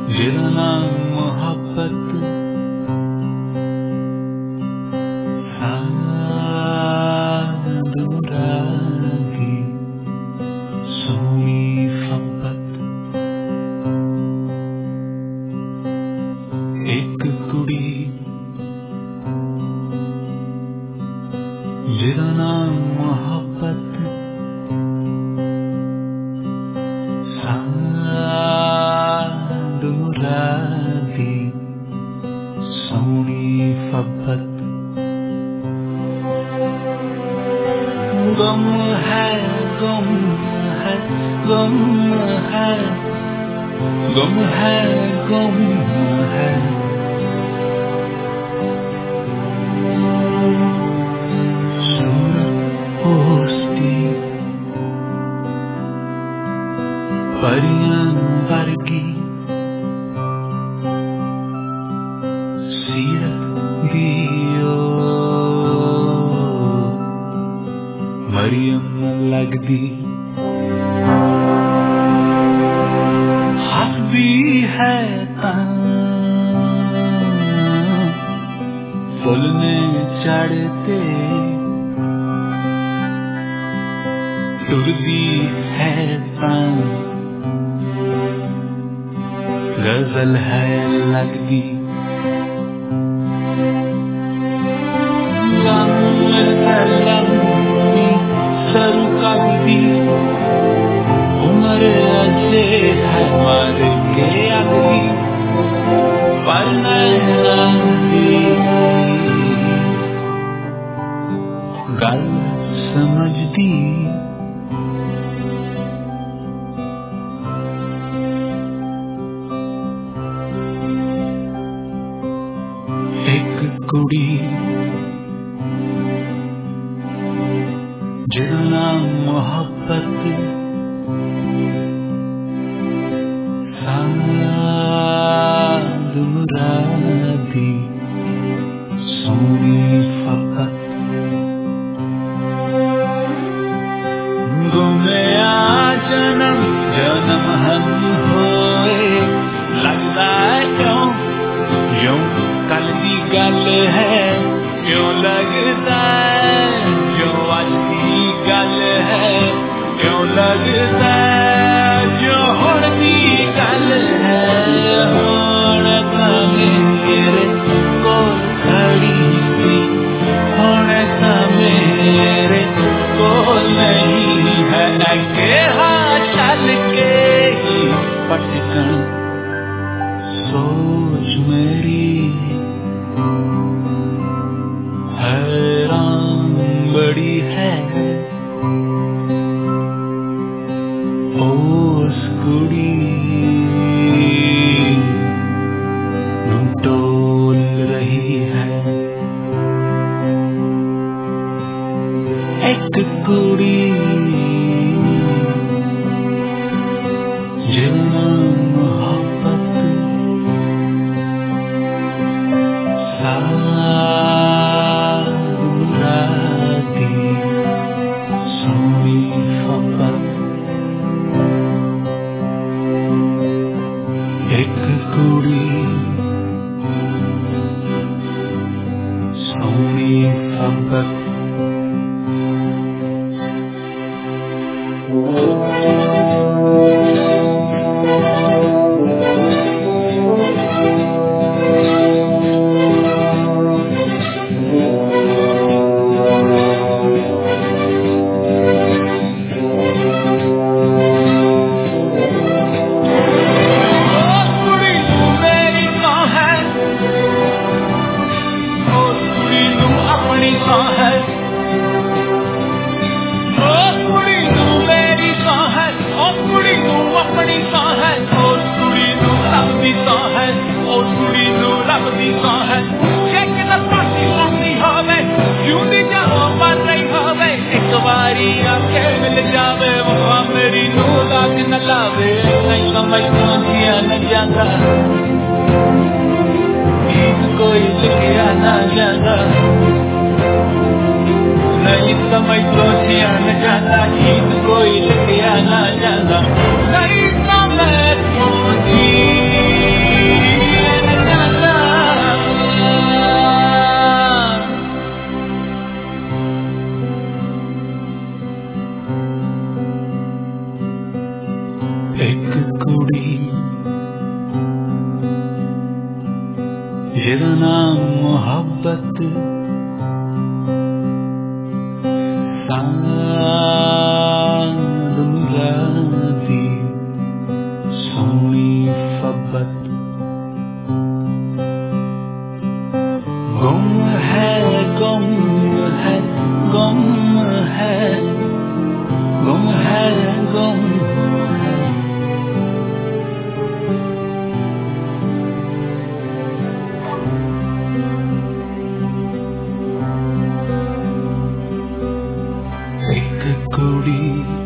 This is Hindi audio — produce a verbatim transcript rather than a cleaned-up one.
जिरना मोहब्बत दूरागी सोनी फब्बत एक कुड़ी जिरना मोहब्बत दूरागी सोनी फब्बत गम है गम है गम है गम है गम है सूरत पोस्ती परियां वर्गी सीरत दियो मरियम लगदी हसबी है तां फुलने चढ़ते टुरदी है तां गजल है लगदी सरू कभी उम्र अजे है मर के अगली पर नहीं गल समझदी एक कुड़ी जिरना मोहब्बत दूरागी सोनी फब्बत गुमया जन्म जन्म हम होए लगदा क्यों यूं कल दी गल है क्यों लगदा जो आज दी गल है क्यों लगदा जो हुण दी गल है हुण तां मेरे कोल खड़ी सी हुण तां मेरे कोल नहीं है अगे हाँ चल के ही पटकन सोच मेरी हैरान बड़ी है उस कुड़ी नूं टोल रही है एक कुड़ी जिरना मोहब्बत दूरागी सोनी फब्बत एक कुड़ी सोनी फब्बत कोई लिखिया ना जाता नहीं समझ सोचिया न जाता गीत कोई लिखिया ना जाता नहीं समझ सोची मोहब्बत साध मुरादी सोनी फब्बत गुम है गुम है गुम है गुम है गुम है एक कुड़ी